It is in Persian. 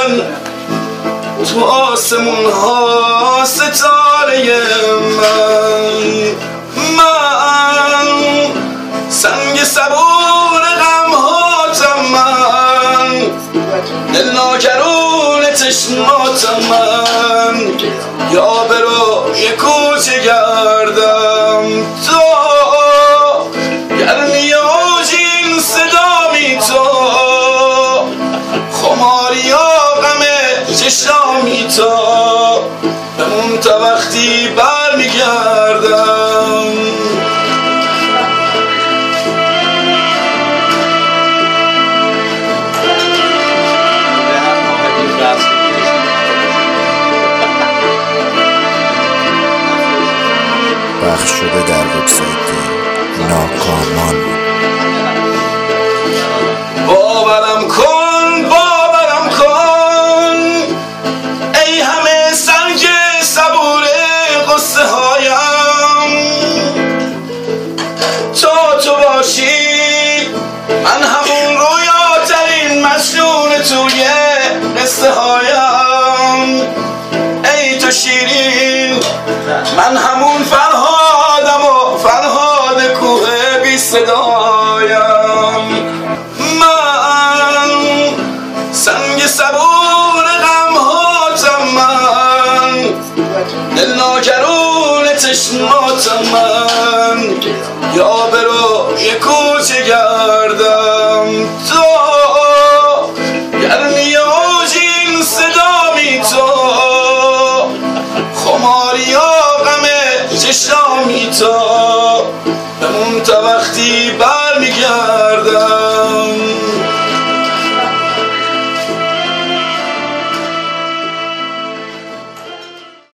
من، تو آسمون ها ستاره من سنگ صبور غم هاتم من، دل ناکرون چشماتم من، یا برو یه کوچه گردم تو گرمی آجین صدامی تو، خماری یا غم چشامی تو، بمون تا وقتی برمیگردم. پخش شده در وبسایت ناکامان. باورم کن ای همه سنگ صبور قصه هایم، تا تو باشی من همون رویاترین مجنون توی قصه هایم، ای تو شیرین من همون فرهادم و فرهاد کوه بی صدایم، من سنگ صبور غم هاتم من، دل ناکرون چشماتم من، یا برو یه کوچه گردم تو گرمی آجین صدامی تو، خماری یا غم چشامی تو، بمون تا وقتی برمیگردم.